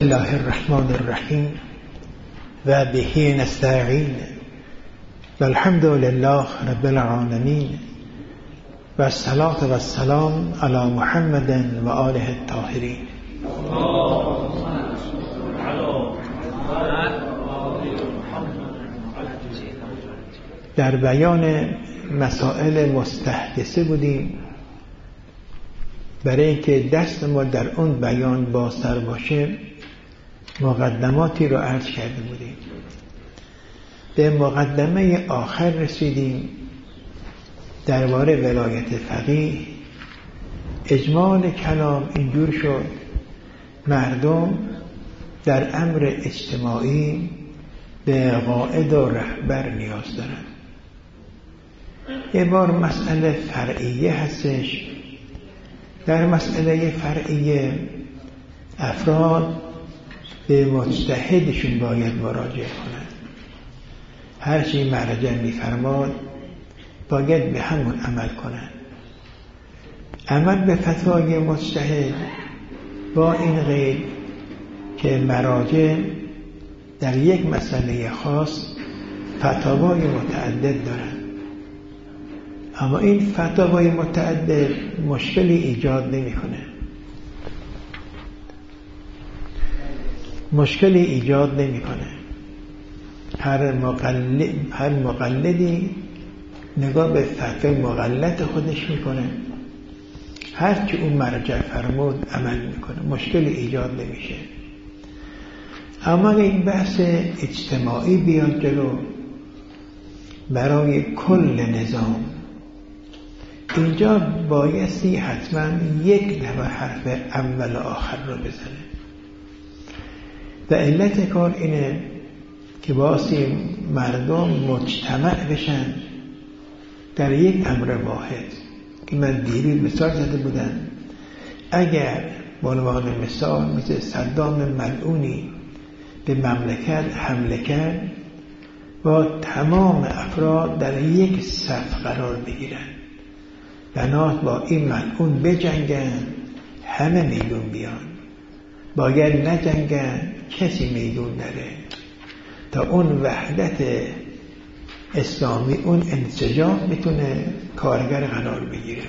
الله الرحمن الرحیم و به نستعین و الحمد لله رب العالمین و الصلاة و السلام علی محمد و آله الطاهرین. در بیان مسائل مستحدثه بودیم برای اینکه دست ما در اون بیان بازتر باشه. مقدماتی رو عرض کرده بودیم، به مقدمه آخر رسیدیم درباره ولایت فقیه. اجمال کلام اینجور شد مردم در امر اجتماعی به قائد و رهبر نیاز دارن. یه بار مسئله فرعیه هستش. در مسئله فرعیه افراد به مجتهدشون باید مراجعه کنند. هر چی مرجع می‌فرماد باید به همون عمل کنند. عمل به فتوای مجتهد با این قید که مراجع در یک مسئله خاص فتاوای متعدد دارند، اما این فتاوای متعدد مشکلی ایجاد نمی‌کنه. هر مقلدی نگاه به فتوای مقلد خودش میکنه، هر چی اون مرجع فرمود عمل میکنه، مشکلی ایجاد نمیشه. اما این بحث اجتماعی بیاد جلو برای کل نظام، اینجا بایستی حتما یک دفعه حرف اول و آخر رو بزنه. و علت کار اینه که باسی مردم مجتمع بشن در یک امر واحد. که من دیروز مثال زده بودم، اگر به عنوان مثال مثل صدام ملعونی به مملکت حمله کرد، با تمام افراد در یک صف قرار بگیرن، بنات با این ملعون بجنگن، همه میدون بیان. باید نجنگن، کسی میدون نره، تا اون وحدت اسلامی، اون انسجام بتونه کارگر قرار بگیره.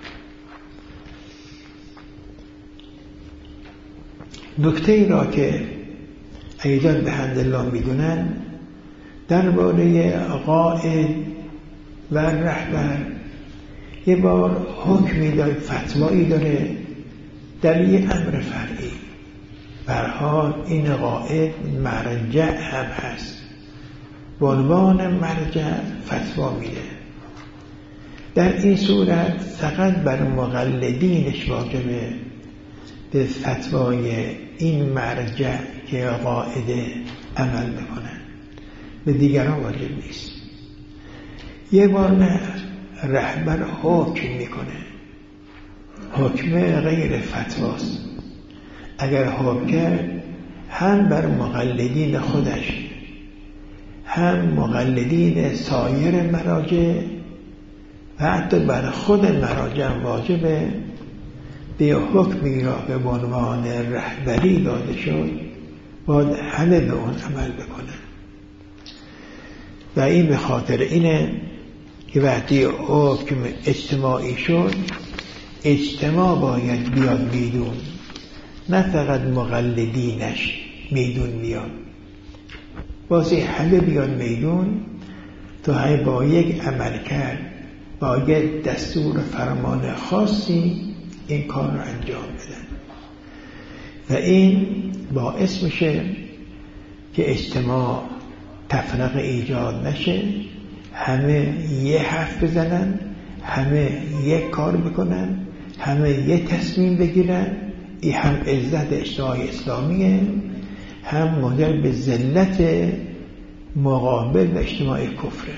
نکته ای را که ایضا به حمدالله میدونن درباره قائد و رهبر، یه بار حکمی داره، فتوایی داره در یه امر فرعی. برحال این قائد مرجع هم هست، به عنوان مرجع فتوا میده. در این صورت فقط بر مقلدینش واجبه به فتوای این مرجع که قائد عمل بکنن، به دیگران واجب نیست. یه بار نه، رهبر حکم میکنه، حکم غیر فتواست. اگر حکم کرد هم بر مقلدین خودش هم مقلدین سایر مراجع و حتی بر خود مراجع واجبه به حکمی را به عنوان رهبری داده شد باید همه به اون عمل بکنن. و این به خاطر اینه که وقتی حکم اجتماعی شد، اجتماع باید بیاد میدون، نه فقط مقلدینش میدون بیاد. بازی همه بیاد میدون تا همه با یک عمل کرد، با یک دستور فرمان خاصی این کار رو انجام بدن. و این باعث میشه که اجتماع تفرقه ایجاد نشه، همه یه حرف بزنن، همه یک کار بکنن، همه یه تصمیم بگیرن. این هم عزت اجتماع اسلامیه، هم منجر به ذلت مقابل و اجتماع کفره.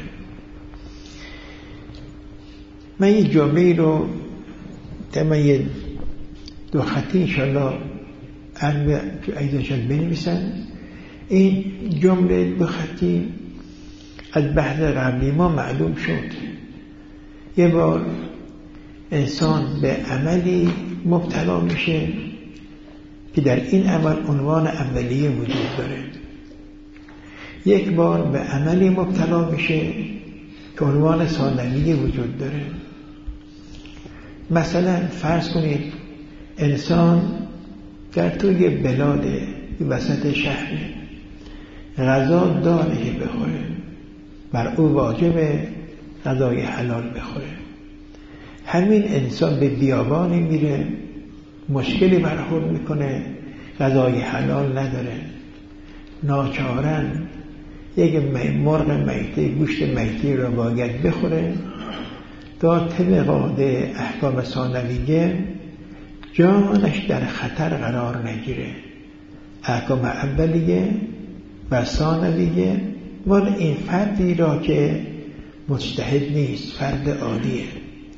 من یه جمله رو یه دو خطی انشاءالله ایضا شاید بنویسن. این جمله دو خطی از بحث قبلی ما معلوم شد. یه بار انسان به عملی مبتلا میشه که در این عمل عنوان اولیه وجود داره. یک بار به عملی مبتلا میشه که عنوان ثانویه وجود داره. مثلا فرض کنید انسان در توی بلاد وسط شهر غذا داره که بخوره، بر او واجبه غذای حلال بخوره. همین انسان به بیابانی میره، مشکلی برخورد میکنه، غذای حلال نداره، ناچارن یک مرغ میته، گوشت میته را باید بخوره تا طبق قاعده احکام ثانویه جانش در خطر قرار نگیره. احکام اولیه و ثانویه مال این فردی را که مجتهد نیست، فرد عادیه.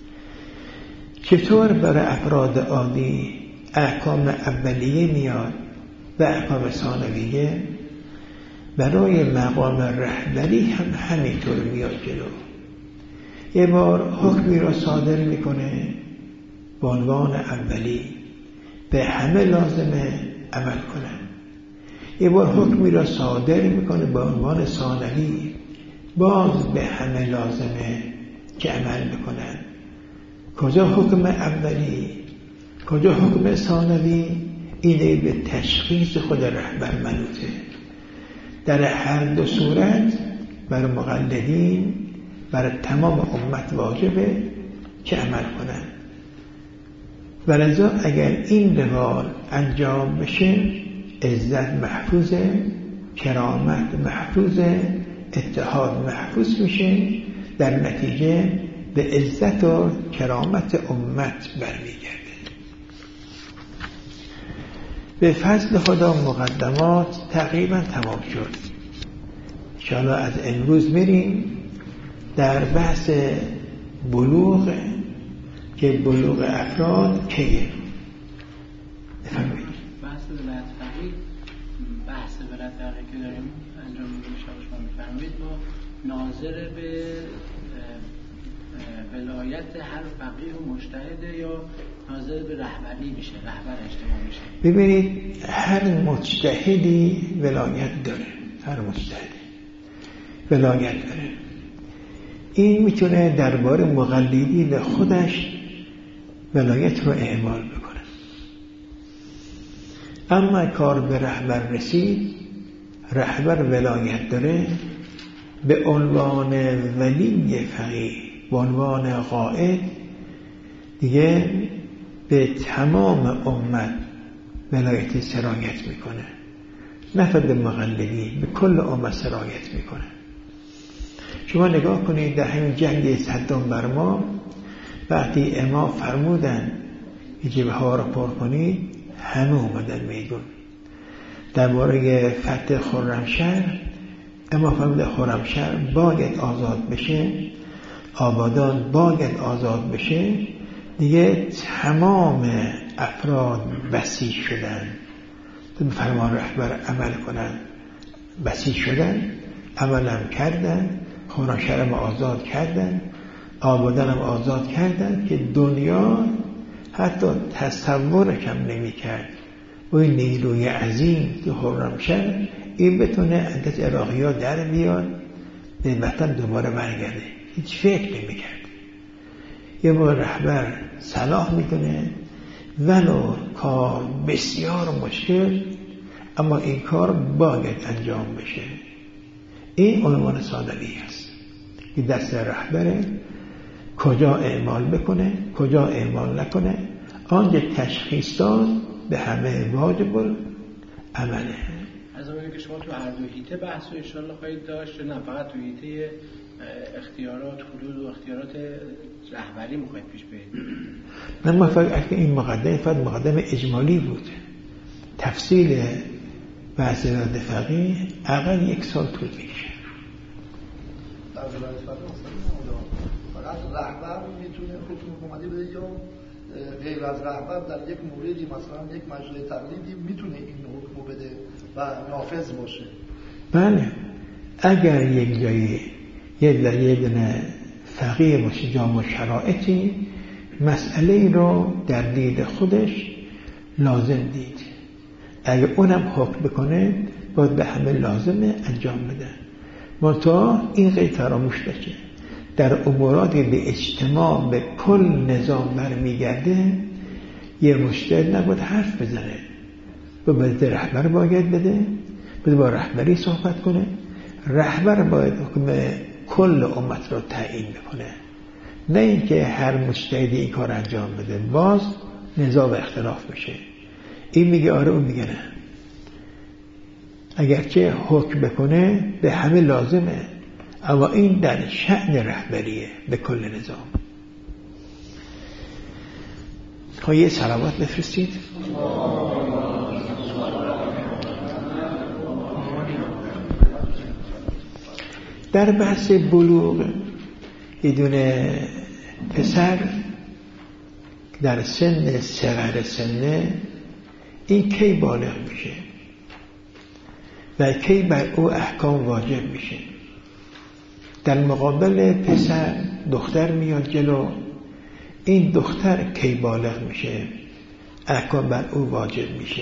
چطور برای افراد عادی احکام اولیه میاد و احکام ثانویه؟ برای مقام رهبری هم همینطور میاد جلو. یه بار حکمی را صادر میکنه به عنوان اولی، به همه لازمه عمل کنن. یه بار حکمی را صادر میکنه به عنوان ثانوی، باز به همه لازمه که عمل بکنن. کجا حکم اولی، کجا حکم ثانوی؟ اینه به تشخیص خود رهبر منوطه. در هر دو صورت بر مقلدین، بر تمام امت واجبه که عمل کنن. ولذا اگر این روال انجام بشه عزت محفوظه، کرامت محفوظه، اتحاد محفوظ میشه، در نتیجه به عزت و کرامت امت برمیگرده. به فضل خدا مقدمات تقریبا تمام شد. انشاءالله از امروز میریم در بحث بلوغ، که بلوغ افراد کیه. بفرمایید. بحث ولایت فقیه، بحث ولایت فقیه که داریم انجام میدیم شما میفرمایید با ناظر به ولایت هر فقیه و مجتهد یا ناظر به رهبری میشه، رهبر اجتماع میشه؟ ببینید هر مجتهدی ولایت داره، هر مجتهدی ولایت داره. این میتونه درباره مقلدین خودش ولایت رو اعمال بکنه. اما کار به رهبر رسید، رهبر ولایت داره، به عنوان ولی فقیه، به عنوان قائد دیگه به تمام امت ولایت سرایت میکنه، نه فقط مقلدین، به کل امت سرایت میکنه. شما نگاه کنید در همین جنگ صدام بر ما، وقتی امام فرمودن که جبهه ها را پر کنید، همه اومدن میدون. درباره فتح خرمشهر امام فرمود خرمشهر باید آزاد بشه، آبادان باید آزاد بشه. دیگه تمام افراد بسیج شدن، به فرمان رهبر عمل کنن، بسیج شدن، عملم کردن، خرمشهر هم آزاد کردن، آبادان هم آزاد کردن که دنیا حتی تصورش هم نمی کرد و این نیروی عظیم که خرمشهر این بتونه از عراقی ها در بیاد به وطن دوباره برگرده، هیچ فکر نمی کرد. یه بار رهبر صلاح میکنه ولو کار بسیار مشکل، اما این کار باید انجام بشه. این عنوان ثانوی است که دست رهبره کجا اعمال بکنه، کجا اعمال نکنه. آنجا تشخیص داد به همه واجب عمله. از اونجایی که شما تو هر دو هیته بحث رو انشاءالله خواهید داشت، نه فقط تو هیته اختیارات، حدود و اختیارات رهبری میخواید پیش برید؟ نه، ما فقط این مقدمه فقط مقدمه اجمالی بود. تفصیل بحث ولایت فقیه اقل 1 سال طول میکشه. در ولایت فقیه فقط رهبر میتونه حکم حکومتی بده یا غیر از رهبر در یک موردی، مثلا یک مجلس تقلیدی میتونه این حکم بده و نافذ باشه؟ بله، اگر یک جایی یه دونه فقیه باشه جامع شرایطی مسئله رو در دید خودش لازم دید، اگه اونم حکم بکنه باید به همه لازمه انجام بدن. منتها این قید فراموش نشه، در اموراتی به اجتماع به کل نظام برمیگرده یه مجتهد نباید حرف بزنه، باید رهبر باید بده، باید با رهبری صحبت کنه. رهبر باید حکم کل امت رو تعیین بکنه، نه اینکه هر مجتهدی این کار انجام بده. باز نزاع و اختلاف میشه، این میگه آره اون میگه نه. اگرچه حکم بکنه به همه لازمه، اما این در شأن رهبریه به کل نظام. خب یه صلوات بفرستید. در بحث بلوغ یه دونه پسر در سن صغر سنه، این کی بالغ میشه و کی بر او احکام واجب میشه؟ در مقابل پسر دختر میاد جلو، این دختر کی بالغ میشه، احکام بر او واجب میشه.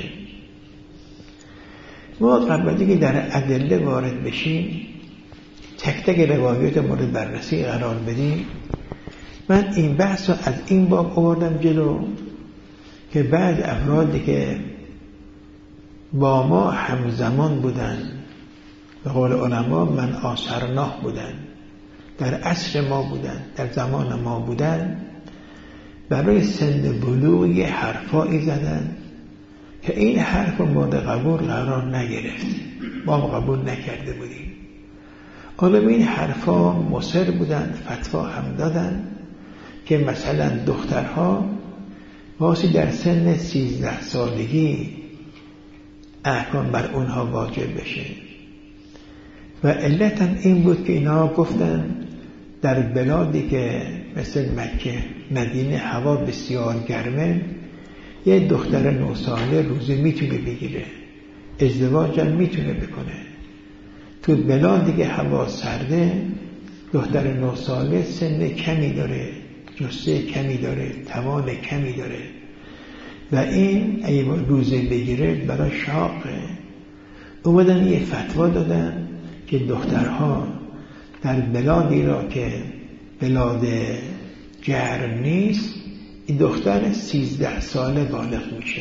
ما قبل از اینکه در ادله وارد بشیم تک تک روایات مورد بررسی قرار بدیم، من این بحث رو از این باب آوردم جلو که بعض افرادی که با ما همزمان بودن، به قول علما من آثرناه بودن، در عصر ما بودن، در زمان ما بودن، برای سن بلوغ یه حرفایی زدن که این حرف مورد قبول قرار نگرفت، ما قبول نکرده بودیم. حالا این حرفا مصر بودن، فتوا هم دادن که مثلا دخترها واسه در سن 13 سالگی احکام بر اونها واجب بشه. و علت هم این بود که اینا گفتن در بلادی که مثل مکه، مدینه هوا بسیار گرمه، یه دختر 9 ساله روزی میتونه بگیره، ازدواج هم میتونه بکنه. تو بلادی که هوا سرده دختر 9 ساله سن کمی داره، جسه کمی داره، توان کمی داره و این اگه روزه بگیره برای شاقه. اومدن یه فتوا دادن که دخترها در بلادی را که بلاد گرم نیست، این دختر 13 ساله بالغ میشه،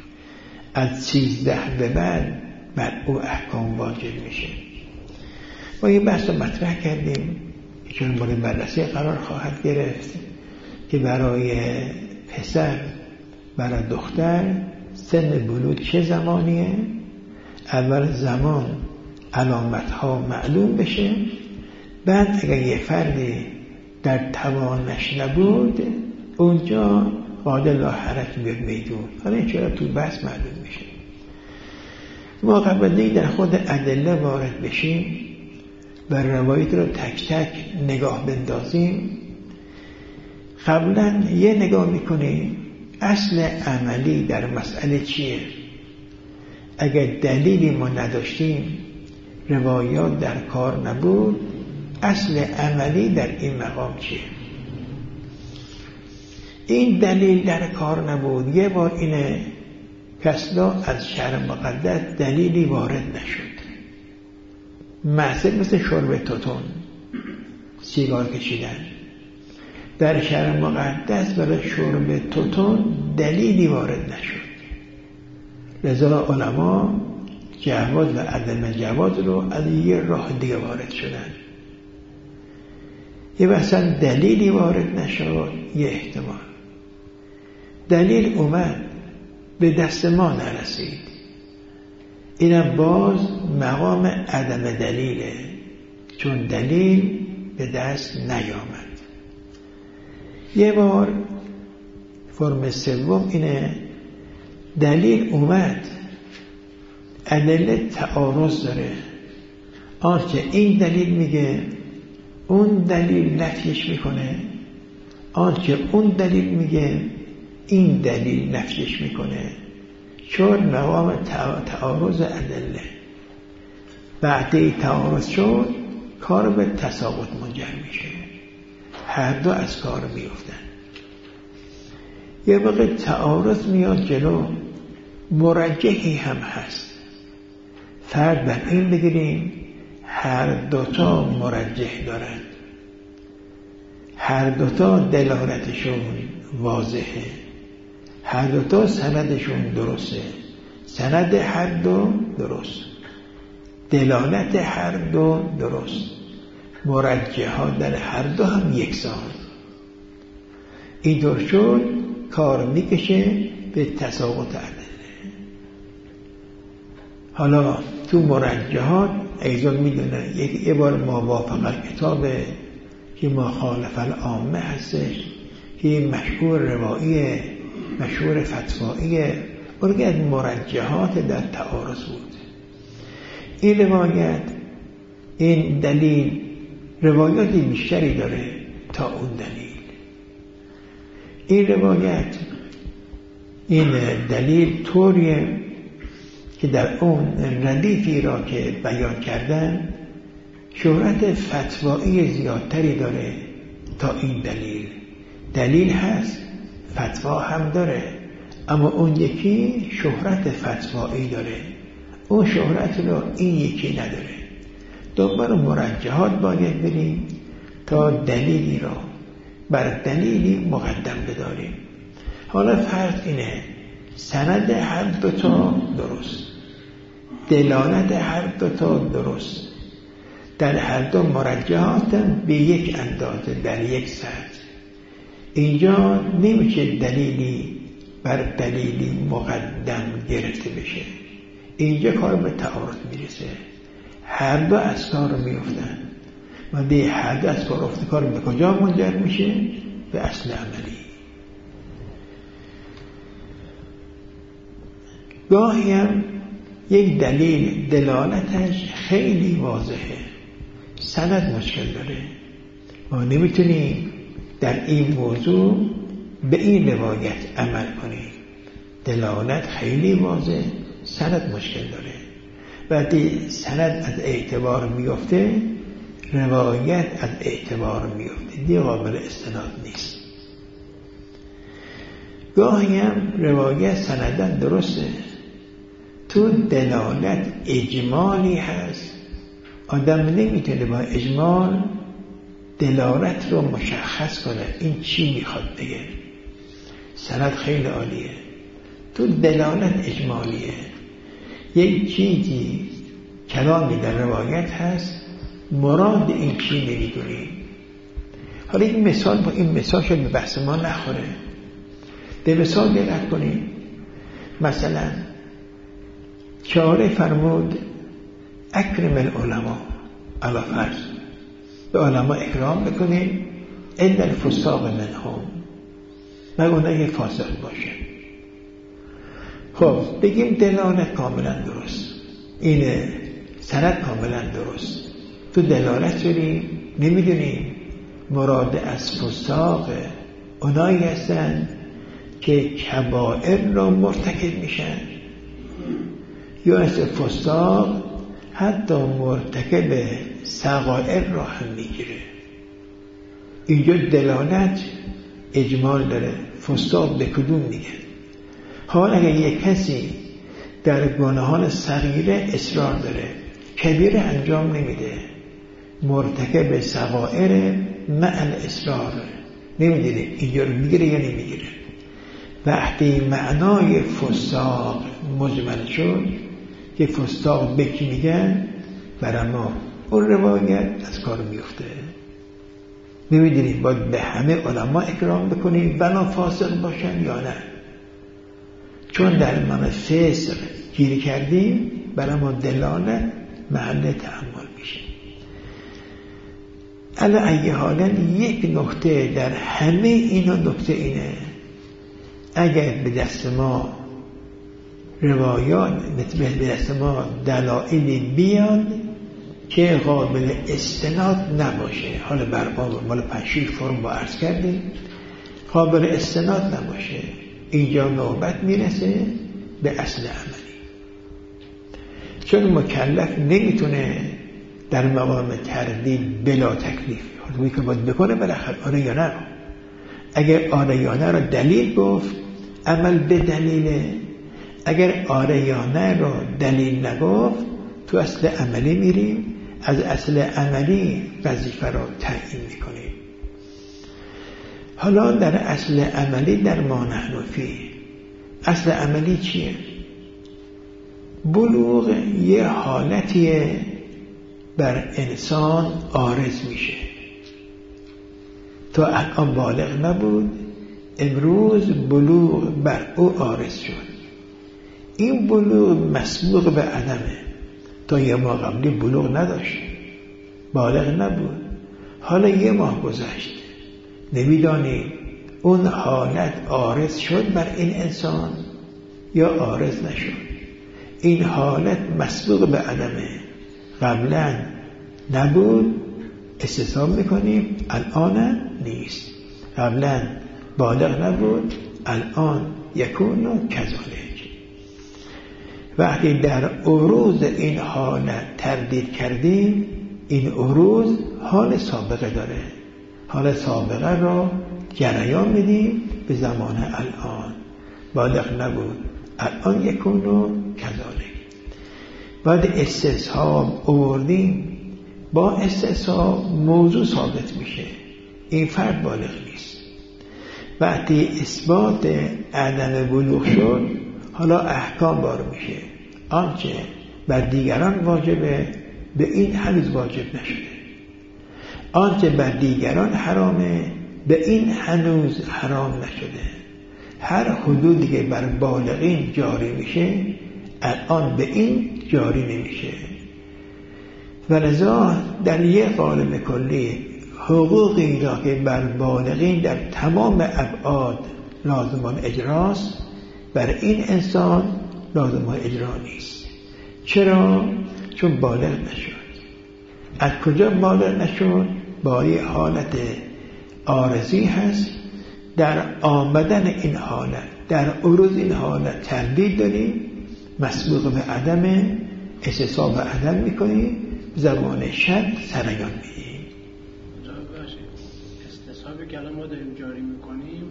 از 13 به بعد بر او احکام واجب میشه. ما این بحث رو مطرح کردیم که چون مورد بررسی قرار خواهد گرفت که برای پسر برای دختر سن بلوغ چه زمانیه. اول زمان علامتها معلوم بشه، بعد اگر یه فردی در توانش نبود اونجا قاعده لا حرج بیاد میدون. حالا این چرا تو بحث معلوم میشه. ما قبل در خود ادله وارد بشیم و روایت رو تک تک نگاه بندازیم، قبلا یه نگاه میکنیم اصل عملی در مسئله چیه. اگر دلیلی ما نداشتیم، روایات در کار نبود، اصل عملی در این مقام چیه؟ این دلیل در کار نبود. یه بار اینه کسلا از شهر مقدس دلیلی وارد نشد، مثل شرب توتون، سیگار کشیدن. در شهر مقدس برای شرب توتون دلیلی وارد نشد، لذا علما جواز و عدم جواز رو از یه راه دیگه وارد شدن. یه مثلا دلیلی وارد نشد، یه احتمال دلیل اومد به دست ما نرسید، اینم باز مقام عدم دلیله، چون دلیل به دست نیامد. یه بار فرم سوم اینه دلیل اومد، ادله تعارض داره، آنچه این دلیل میگه اون دلیل نفیش میکنه، آنچه اون دلیل میگه این دلیل نفیش میکنه، چون مقام تعارض ادله. بعد تعارض شد کار به تساقط منجر میشه، هر دو از کار میفتن. یه وقت تعارض میاد جلو، مرجحی هم هست. فرض بر این بگیریم هر دوتا مرجح دارند، هر دوتا دلالتشون واضحه، هر دوتا سندشون درسته، سند هر دو درست، دلالت هر دو درست، مرجحات در هر دو هم یکسان. اینطور شد کار میکشه به تساقط ادله. حالا تو مرجحات ایضا میدونه یه بار ما وافق کتابه که مخالف العامه هستش که مشهور رواییه، مشهور فتواییه، اون که از مرجحات در تعارض بود. این روایت، این دلیل روایاتی بیشتری داره تا اون دلیل. این روایت، این دلیل طوریه که در اون ردیفی را که بیان کردن شهرت فتوایی زیادتری داره تا این دلیل. دلیل هست، فتوا هم داره، اما اون یکی شهرت فتوایی داره، اون شهرت رو این یکی نداره. دنبال مرجحات باید بریم تا دلیلی را بر دلیلی مقدم بداریم. حالا فرض اینه سند هر دوتا درست، دلالت هر دوتا درست، در هر دو مرجحات به یک اندازه، در یک سطح. اینجا نمیشه دلیلی بر دلیلی مقدم گرفته بشه، اینجا کار به تعارض میرسه، هر دو از کار میفتن و به هر دو از کار افته کار به کجا منجر میشه؟ به اصل عملی. گاهی هم یک دلیل دلالتش خیلی واضحه، سند مشکل داره، ما نمیتونیم در این موضوع به این روایت عمل کنیم. دلالت خیلی واضح، سند مشکل داره، وقتی سند از اعتبار میفته روایت از اعتبار میفته، دیگه قابل استناد نیست. گاهی هم روایت سندن درسته، تو دلالت اجمالی هست، آدم نمیتونه با اجمال دلالت رو مشخص کنه این چی میخواد بگه. سند خیلی عالیه، تو دلالت اجمالیه، یک چیزی کلامی در روایت هست، مراد این چی نمیدونی. حالا این مثال با این مثال شد به بحث ما نخوره، به مثال دقت کنیم. مثلا چاره فرمود اکرم العلماء، علی فرض به علما اکرام بکنیم، الا الفساق منهم، مگر اونایی فاسق باشه. خب بگیم دلالت کاملا درست، اینه سند کاملا درست، تو دلالت داریم نمیدونیم مراد از فساق اونایی هستن که کبائر را مرتکب میشن، یا از فساق حتی مرتکب صغائر را هم میگیره. اینجا دلالت اجمال داره، فساق به کدوم میگه. حال اگر یک کسی در گناهان صغیره اصرار داره، کبیره انجام نمیده، مرتکب صغائر مع الاصرار، نمیدونه اینجا رو میگیره یا نمیگیره. وقتی معنای فساق مجمل شد که فساق به کی میگن، برای ما اون روایت از کار میفته. نمیدونیم باید به همه علما اکرام بکنیم بنا فاسق باشن یا نه، چون در من فسق گیر کردیم برای ما دلالت محل تأمل میشه. علی ای حالا یک نکته در همه اینا نکته اینه، اگر به دست ما روایات به دست ما دلایلی بیاد که قابل استناد نباشه، حالا برقا مال 5-6 فرم با عرض کردیم، قابل استناد نباشه، اینجا نوبت میرسه به اصل عملی. چون مکلف نمیتونه در مقام تردید بلا تکلیف حالا که باید بکنه بالاخره آره یا نه. اگر آره یا نه را دلیل گفت عمل به دلیله، اگر آره یا نه رو دلیل نگفت تو اصل عملی میریم، از اصل عملی وظیفه رو تعیین میکنیم. حالا در اصل عملی در ما نحن فیه، اصل عملی چیه؟ بلوغ یه حالتیه بر انسان عارض میشه. تا الان بالغ نبود، امروز بلوغ بر او عارض شد. این بلوغ مسبوق به عدمه. تا یه ماه قبلی بلوغ نداشت، بالغ نبود، حالا یه ماه گذشت، نمیدانی اون حالت عارض شد بر این انسان یا عارض نشد. این حالت مسبوق به عدمه، قبلا نبود، استصحاب میکنیم الان نیست. قبلا بالغ نبود، الان یکون کذالک. وقتی در عروض این حالت تردید کردیم، این عروض حال سابقه داره، حال سابقه را جریان میدیم به زمان الان. بالغ نبود، الان یکون کذالک. بعد استصحاب آوردیم، با استصحاب موضوع ثابت میشه، این فرد بالغ نیست. وقتی اثبات عدم بلوغ شد، حالا احکام بار میشه. آنچه بر دیگران واجبه به این هنوز واجب نشده، آنچه بر دیگران حرامه به این هنوز حرام نشده. هر حدودی که بر بالغین جاری میشه الان به این جاری نمیشه. ولذا در یک قالب کلی حقوقی را که بر بالغین در تمام ابعاد لازمان اجراست، بر این انسان لازمان اجرا نیست. چرا؟ چون بالغ نشد. از کجا بالغ نشد؟ با یه حالت عارضی هست. در آمدن این حالت، در عروض این حالت تردید داریم، مسبوق به عدم، استصحاب به عدم میکنیم، زمان شک سرایان میدیم. استصحابی که الان ما داریم جاری میکنیم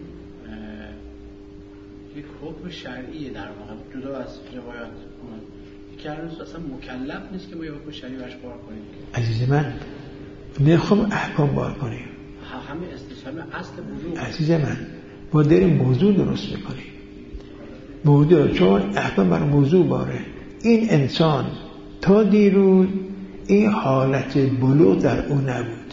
یک حکم شرعیه، در واقع جدا از روایات. که هر روز اصلا مکلف نیست که ما یه حکم شرعی برش بار کنیم. عزیز من نمیخوام احکام بار کنیم، همه استصحاب اصل بلوغ. عزیز من ما داریم موضوع درست میکنیم، موضوع، چون احکام بر موضوع باره. این انسان تا دیروز این حالت بلوغ در او نبود،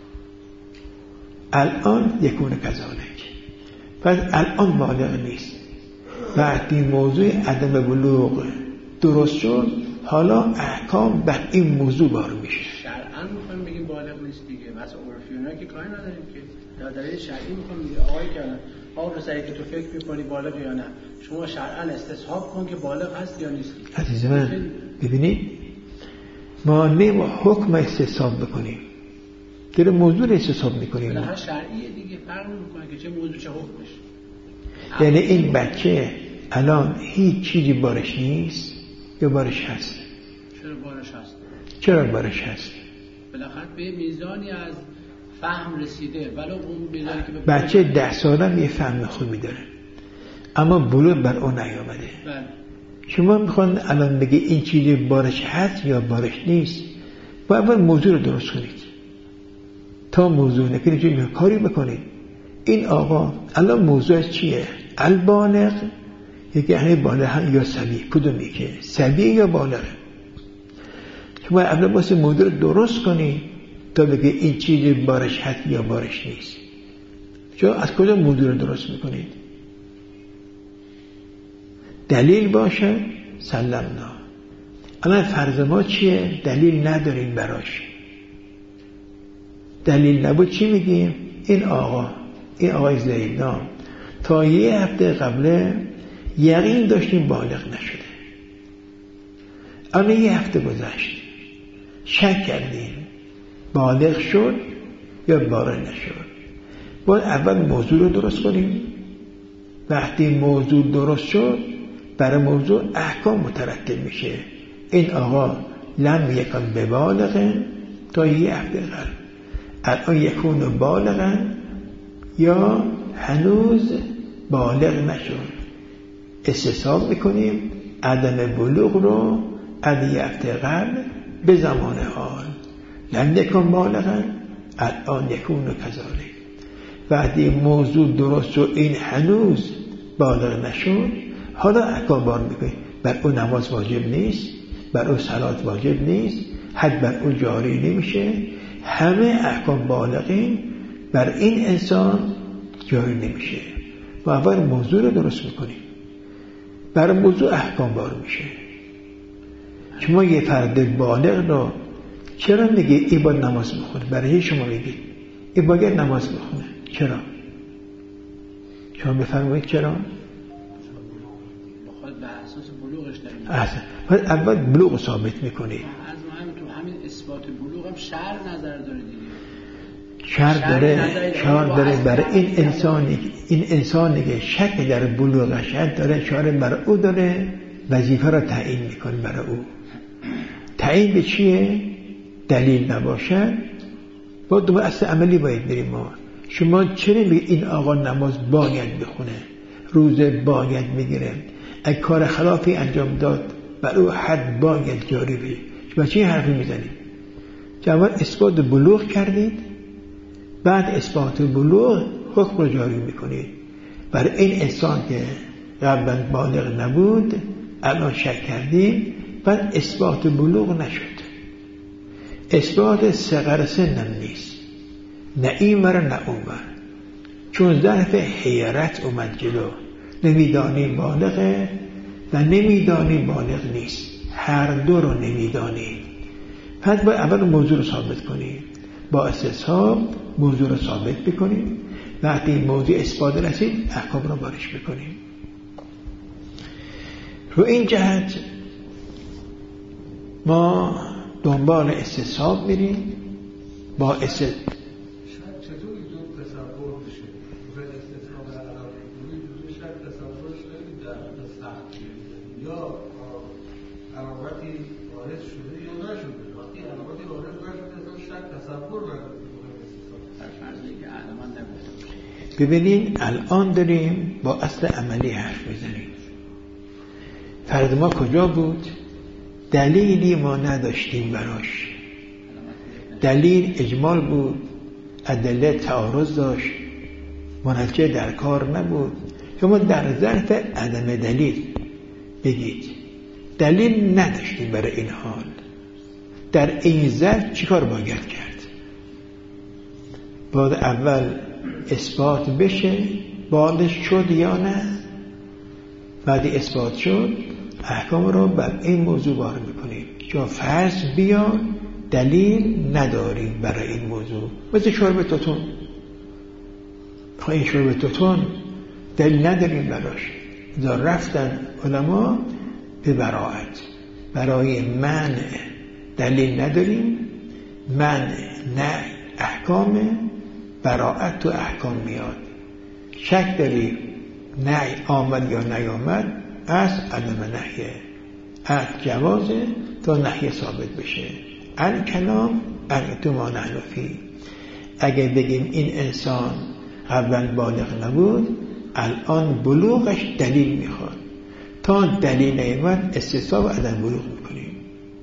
الان یکون کذالک، پس الان بالغ نیست. وقتی موضوع عدم بلوغ درست شد، حالا احکام بر این موضوع بار میشه. شرعاً میخوایم بگیم بالغ نیست دیگه، واسه عرفی اونا که کاری نداریم که. در دلیل شرعی میخوایم بگیم آقای که آقا پسری که تو فکر میکنی بالغ یا نه، شما شرعاً استصحاب کن که بالغ هست یا نیست. عزیز من ببینید، ما نیم حکم استصحاب بکنیم، در موضوع رو استصحاب میکنیم. هر شرعیه دیگه، فرق نمیکنه که چه موضوع چه حکمش. یعنی این بچه الان هیچ چیزی بارش نیست یا بارش هست؟ چرا بارش هست؟ چرا بارش هست؟ بالاخره به میزانی از فهم رسیده، ولی اون میزانی که بچه 10 ساله یه فهم خوبی داره، اما بلوغ بر اون نیامده. بله. شما میخوان الان بگی این چیزی بارش هست یا بارش نیست، باید اول موضوع رو درست کنید. تا موضوع نکنید چون کاری بکنید. این آقا الان موضوع چیه؟ البالغ، یکی همه بالغ یا صبی، کدومی که صبی یا بالغ؟ شما اول باید موضوع رو درست کنید تا بگی این چیزی بارش هست یا بارش نیست. چون از کجا موضوع رو درست میکنید؟ دلیل باشه سلمنا. الان فرض ما چیه؟ دلیل نداریم براش. دلیل نبود چی میگیم؟ این آقای زیدان تا یه هفته قبل یقین داشتیم بالغ نشده، الان یه هفته گذشت شک کردیم بالغ شد یا بالغ نشد. باید اول موضوع رو درست کنیم. وقتی موضوع درست شد، برای موضوع احکام مترتب میشه. این آقا لم یکن ببالغن تا یه هفته قبل، الان یکون بالغن یا هنوز بالغ نشد. استصحاب میکنیم عدم بلوغ رو از یفته قبل به زمان حال لم یکن بالغا الان یکون کذالک. وقتی موضوع درست و این هنوز بالغ نشد حالا احکام بار میکنیم. بر او نماز واجب نیست، بر او صلات واجب نیست، حد بر او جاری نمیشه. همه احکام بالغین بر این انسان جاری نمیشه. و اول موضوع رو درست میکنیم، بر موضوع احکام بار میشه. شما یه فرد بالغ رو چرا میگه این باید نماز بخونه؟ برای شما میگید این باید نماز بخونه. چرا؟ شما بفرمایید چرا؟ بخواد به اساس بلوغش باید اول بلوغ ثابت میکنی. از همین تو همین اثبات بلوغ هم شرع نظر داره دیگه. شرع داره برای این انسانی که شک در بلوغش داره، شرع برای او داره وظیفه را تعیین میکنه. برای او تعیین به چیه؟ دلیل نباشد با دو اصل عملی باید بریم. ما شما چرا میگه این آقا نماز باید بخونه، روزه باید میگیره، اگه کار خلافی انجام داد بر او حد باید جاری بشه؟ شما چه حرفی میزنید؟ جواب اثبات بلوغ کردید، بعد اثبات بلوغ حکم رو جاری میکنید. برای این انسان که قبلا بالغ نبود الان شک کردیم، بعد اثبات بلوغ نشد، اثبات صغر سنم نیست، نه این ور نه اون ور، چون ظرف حیرت اومد جلو. نمیدانی بالغه و نمیدانی بالغ نیست، هر دو رو نمیدانی. پس باید اول موضوع رو ثابت کنیم، با استصحاب موضوع رو ثابت بکنیم. وقتی این موضوع اثبات رسید احکام رو بارش بکنیم. رو این جهت ما دنبال استصحاب میریم. با چطور اینجور تصور بشه؟ به استصحاب علاقه بودی شاید تصورش خیلی در سختیه، یا علاقاتی وارد شده یا نشده. وقتی علاقاتی وارد نشده اصلا شاید تصور نکنه. ببینین الان داریم با اصل عملی حرف بزنیم. فرض ما کجا بود؟ دلیلی ما نداشتیم براش. دلیل اجمال بود، ادله تعارض داشت، منجه در کار نبود. شما در ظرف عدم دلیل بگید دلیل نداشتیم برای این حال، در این ظرف چی کار باید کرد؟ باید اول اثبات بشه بالغ شد یا نه. بعد اثبات شد احکام رو بر این موضوع بار میکنیم. چون فرض بیا دلیل نداریم برای این موضوع، مثل شرب توتون. این شرب توتون دلیل نداریم براش، اذا رفتن علما به براعت. برای منع دلیل نداریم، منع نه احکام، براعت تو احکام میاد. شک داری نه آمد یا نیامد، از عدم نهیه، از جوازه تا نهیه ثابت بشه. ان کلام ان تو ما نحن فی. اگه بگیم این انسان قبلا بالغ نبود، الان بلوغش دلیل میخواد، تا دلیل نیامد استصحاب عدم بلوغ میکنیم.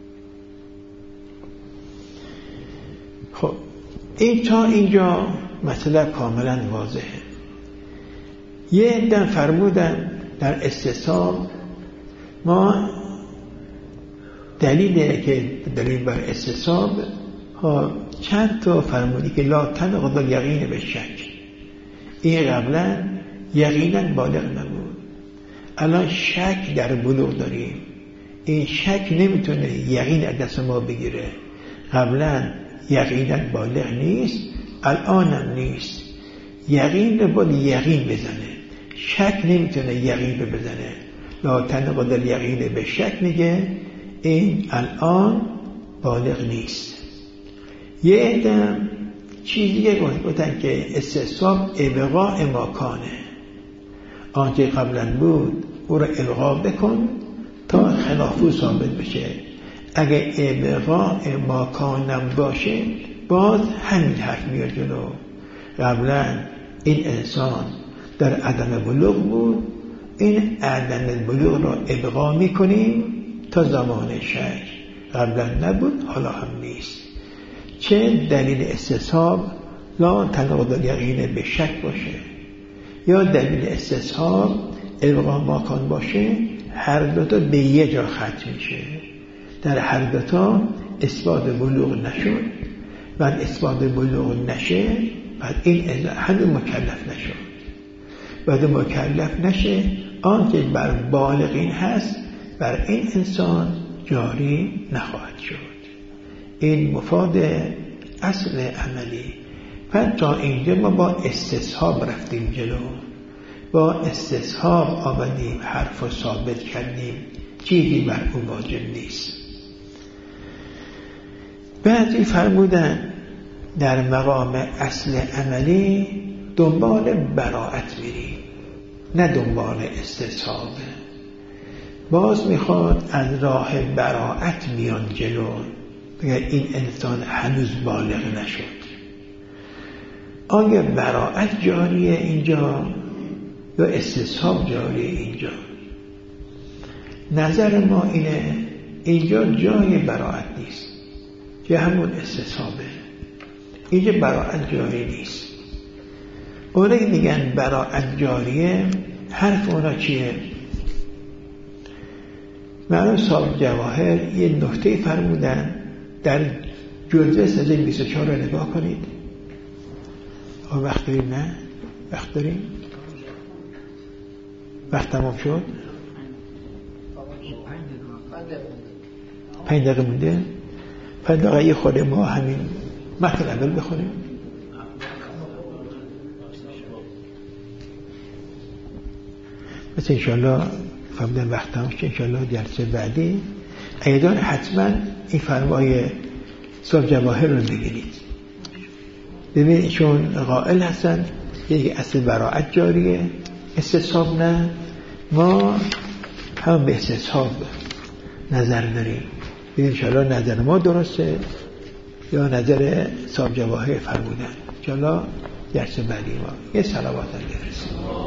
خب این تا اینجا مسئله کاملا واضحه. یه عده فرمودن در استصحاب ما دلیلی که دلیل بر استصحاب چند تا فرمودی که لا تنقض یقین به شک. این قبلا یقینا بالغ نبود، الان شک در بلوغ داریم. این شک نمیتونه یقین از دست ما بگیره. قبلا یقینا بالغ نیست، الانم نیست. یقین رو باید یقین بزنه، شک نمیتونه یقین رو بزنه. لا تنقض یقین به شک میگه این الان بالغ نیست. یه ادم چیزی که گفتن که استصحاب ابقاء ماکانه، آنچه قبلا بود او را الغا بکن تا خلافو ثابت بشه. اگه ابقاء ماکانم باشه باز همین حرف میاد جلو. قبلا این انسان در عدم بلوغ بود، این عدم البلوغ رو ابقا میکنیم تا زمان شک. قبلا نبود، حالا هم نیست. چه دلیل استصحاب لا تناقض الیقین به شک باشه یا دلیل استصحاب ابقا ماکان باشه، هر دوتا به یه جا ختم میشه. در هر دوتا اثبات بلوغ نشد. بعد اثبات بلوغ نشه، بعد این هنوز مکلف نشد. بعد مکلف نشه، آنچه بر بالغین هست بر این انسان جاری نخواهد شد. این مفاد اصل عملی. پس تا اینجا ما با استصحاب رفتیم جلو، با استصحاب آمدیم حرف رو ثابت کردیم، چیزی بر او واجب نیست. بعضی فرمودن در مقام اصل عملی دنبال براءت میریم، نه دنبال استصحاب. باز میخواد از راه براءت میان جلو، بگه این انسان هنوز بالغ نشد. آیا براءت جاریه اینجا یا استصحاب جاریه اینجا؟ نظر ما اینه اینجا جای براءت نیست، که همون استصحابه. اینجا براءت جاری نیست. اونایی که میگن براءت جاریه، حرف اونا چیه؟ معلوم صاحب جواهر یه نکته فرمودن در جزوه سازه 24 رو نگاه کنید. وقت داریم؟ نه؟ وقت داریم؟ وقت تمام شد؟ 5 دقیقه مونده. 5 دقیقه یه خود ما همین متن اول بخونیم. مثل انشاءالله فهمیدن وقت تمام شد. انشاءالله جلسه بعدی ایضا حتما این فرمای صاحب جواهر رو بگیرید. ببینید چون قائل هستن یک اصل براءت جاریه، استصحاب نه. ما هم به استصحاب نظر داریم. ببینید انشاءالله نظر ما درسته یا نظر صاحب جواهر فرمودن. انشاءالله جلسه بعدی ما یه صلوات بفرستیم.